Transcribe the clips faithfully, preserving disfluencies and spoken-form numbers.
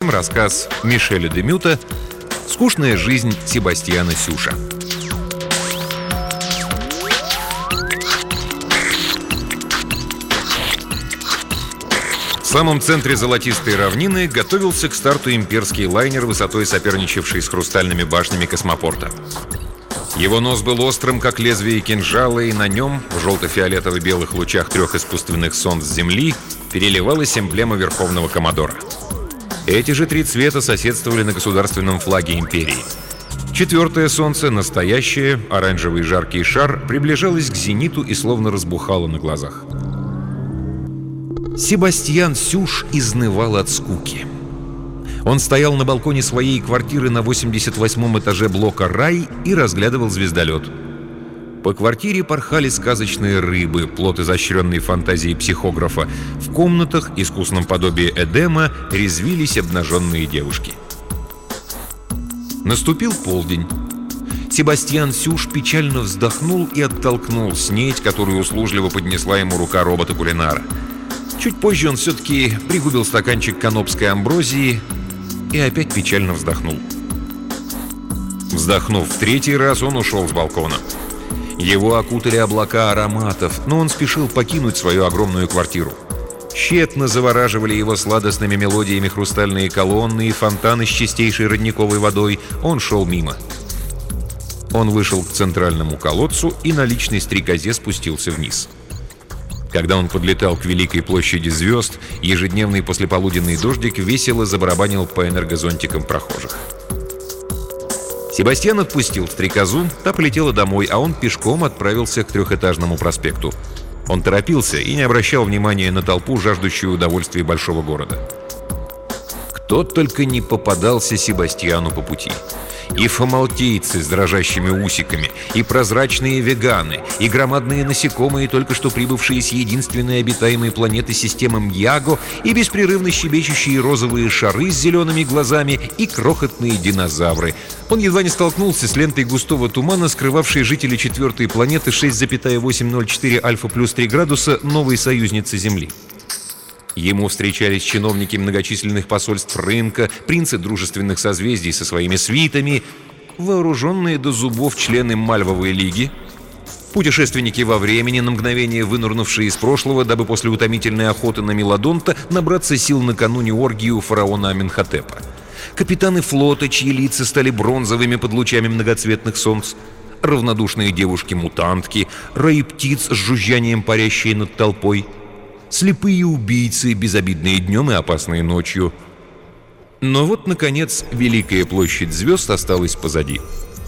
Затем рассказ Мишеля де Мюта «Скучная жизнь Себастьяна Сюша». В самом центре золотистой равнины готовился к старту имперский лайнер, высотой соперничавший с хрустальными башнями космопорта. Его нос был острым, как лезвие кинжала, и на нем, в желто-фиолетово-белых лучах трех искусственных солнц Земли, переливалась эмблема Верховного Коммодора. Эти же три цвета соседствовали на государственном флаге империи. Четвертое солнце, настоящее, оранжевый жаркий шар, приближалось к зениту и словно разбухало на глазах. Себастьян Сюш изнывал от скуки. Он стоял на балконе своей квартиры на восемьдесят восьмом этаже блока «Рай» и разглядывал звездолет. По квартире порхали сказочные рыбы, плод изощренной фантазии психографа. В комнатах, искусном подобии Эдема, резвились обнаженные девушки. Наступил полдень. Себастьян Сюш печально вздохнул и оттолкнул снеть, которую услужливо поднесла ему рука робота-кулинара. Чуть позже он все-таки пригубил стаканчик канопской амброзии и опять печально вздохнул. Вздохнув в третий раз, он ушел с балкона. Его окутали облака ароматов, но он спешил покинуть свою огромную квартиру. Тщетно завораживали его сладостными мелодиями хрустальные колонны и фонтаны с чистейшей родниковой водой. Он шел мимо. Он вышел к центральному колодцу и на личной стрекозе спустился вниз. Когда он подлетал к Великой площади звезд, ежедневный послеполуденный дождик весело забарабанил по энергозонтикам прохожих. Себастьян отпустил стрекозу, та полетела домой, а он пешком отправился к Трехэтажному проспекту. Он торопился и не обращал внимания на толпу, жаждущую удовольствия большого города. Кто только не попадался Себастьяну по пути. И фомалтийцы с дрожащими усиками, и прозрачные веганы, и громадные насекомые, только что прибывшие с единственной обитаемой планеты системы Мьяго, и беспрерывно щебечущие розовые шары с зелеными глазами, и крохотные динозавры. Он едва не столкнулся с лентой густого тумана, скрывавшей жителей четвертой планеты шесть целых восемьсот четыре альфа плюс три градуса новой союзницы Земли. Ему встречались чиновники многочисленных посольств рынка, принцы дружественных созвездий со своими свитами, вооруженные до зубов члены Мальвовой лиги, путешественники во времени, на мгновение вынырнувшие из прошлого, дабы после утомительной охоты на Мелодонта набраться сил накануне оргии у фараона Аменхотепа, капитаны флота, чьи лица стали бронзовыми под лучами многоцветных солнц, равнодушные девушки-мутантки, раи птиц с жужжанием, парящие над толпой, слепые убийцы, безобидные днем и опасные ночью. Но вот, наконец, Великая площадь звезд осталась позади.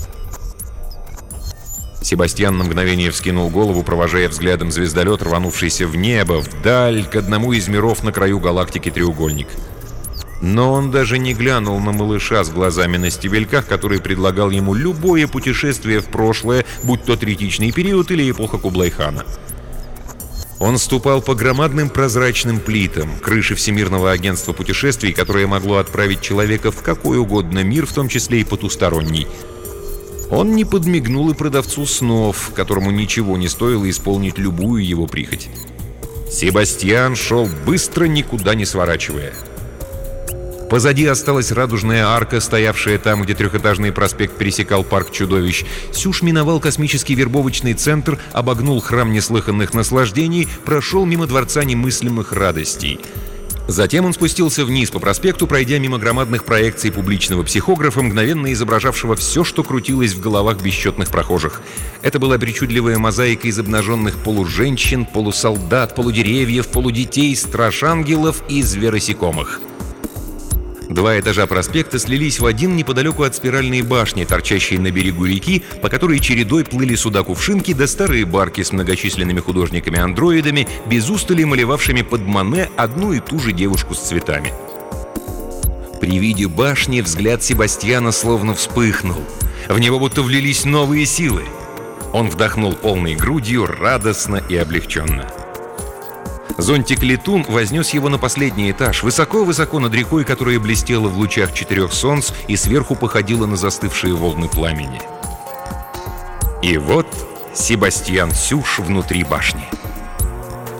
Себастьян на мгновение вскинул голову, провожая взглядом звездолет, рванувшийся в небо, вдаль, к одному из миров на краю галактики Треугольник. Но он даже не глянул на малыша с глазами на стебельках, который предлагал ему любое путешествие в прошлое, будь то третичный период или эпоха Кублай-хана. Он ступал по громадным прозрачным плитам, крыши Всемирного агентства путешествий, которое могло отправить человека в какой угодно мир, в том числе и потусторонний. Он не подмигнул и продавцу снов, которому ничего не стоило исполнить любую его прихоть. Себастьян шел быстро, никуда не сворачивая. Позади осталась радужная арка, стоявшая там, где Трехэтажный проспект пересекал парк чудовищ. Сюш миновал космический вербовочный центр, обогнул храм неслыханных наслаждений, прошел мимо дворца немыслимых радостей. Затем он спустился вниз по проспекту, пройдя мимо громадных проекций публичного психографа, мгновенно изображавшего все, что крутилось в головах бесчетных прохожих. Это была причудливая мозаика из обнаженных полуженщин, полусолдат, полудеревьев, полудетей, страж-ангелов и зверосекомых. Два этажа проспекта слились в один неподалеку от спиральной башни, торчащей на берегу реки, по которой чередой плыли суда-кувшинки да старые барки с многочисленными художниками-андроидами, без устали малевавшими под Мане одну и ту же девушку с цветами. При виде башни взгляд Себастьяна словно вспыхнул. В него будто влились новые силы. Он вдохнул полной грудью, радостно и облегченно. Зонтик-летун вознес его на последний этаж, высоко-высоко над рекой, которая блестела в лучах четырех солнц и сверху походила на застывшие волны пламени. И вот Себастьян Сюш внутри башни.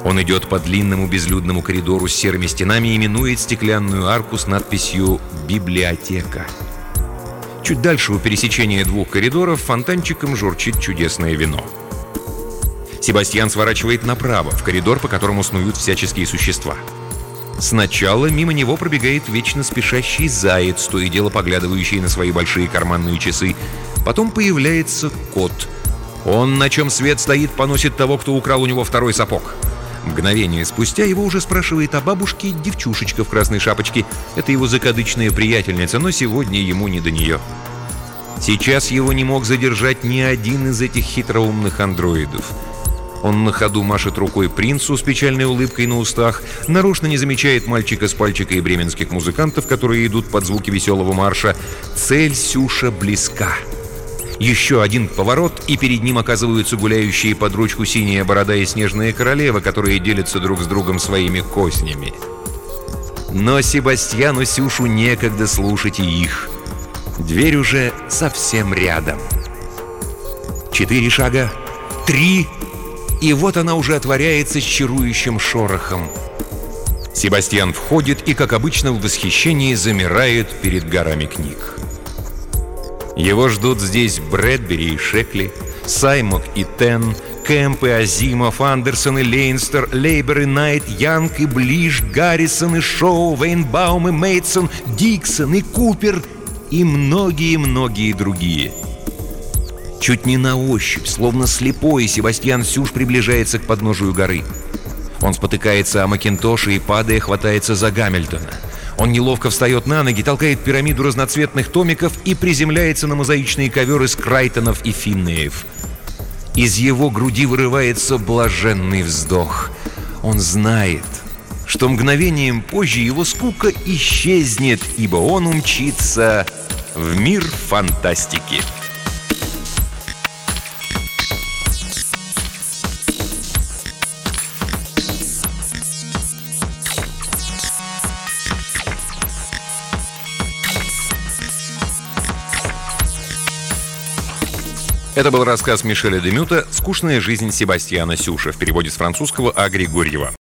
Он идет по длинному безлюдному коридору с серыми стенами и минует стеклянную арку с надписью «Библиотека». Чуть дальше, у пересечения двух коридоров, фонтанчиком журчит чудесное вино. Себастьян сворачивает направо, в коридор, по которому снуют всяческие существа. Сначала мимо него пробегает вечно спешащий заяц, то и дело поглядывающий на свои большие карманные часы. Потом появляется кот. Он, на чем свет стоит, поносит того, кто украл у него второй сапог. Мгновение спустя его уже спрашивает о бабушке девчушечка в красной шапочке. Это его закадычная приятельница, но сегодня ему не до нее. Сейчас его не мог задержать ни один из этих хитроумных андроидов. Он на ходу машет рукой принцу с печальной улыбкой на устах, нарочно не замечает мальчика с пальчика и бременских музыкантов, которые идут под звуки веселого марша. Цель Сюша близка. Еще один поворот, и перед ним оказываются гуляющие под ручку синяя борода и снежная королева, которые делятся друг с другом своими кознями. Но Себастьяну Сюшу некогда слушать и их. Дверь уже совсем рядом. Четыре шага, три, и вот она уже отворяется с чарующим шорохом. Себастьян входит и, как обычно, в восхищении замирает перед горами книг. Его ждут здесь Брэдбери и Шекли, Саймок и Тен, Кэмп и Азимов, Андерсон и Лейнстер, Лейбер и Найт, Янг и Блиш, Гаррисон и Шоу, Вейнбаум и Мейтсон, Диксон и Купер и многие-многие другие. Чуть не на ощупь, словно слепой, Себастьян Сюш приближается к подножию горы. Он спотыкается о Макинтоше и, падая, хватается за Гамильтона. Он неловко встает на ноги, толкает пирамиду разноцветных томиков и приземляется на мозаичные коверы из Крайтонов и Финнеев. Из его груди вырывается блаженный вздох. Он знает, что мгновением позже его скука исчезнет, ибо он умчится в мир фантастики. Это был рассказ Мишеля де Мюта «Скучная жизнь Себастьяна Сюша» в переводе с французского А. Григорьева.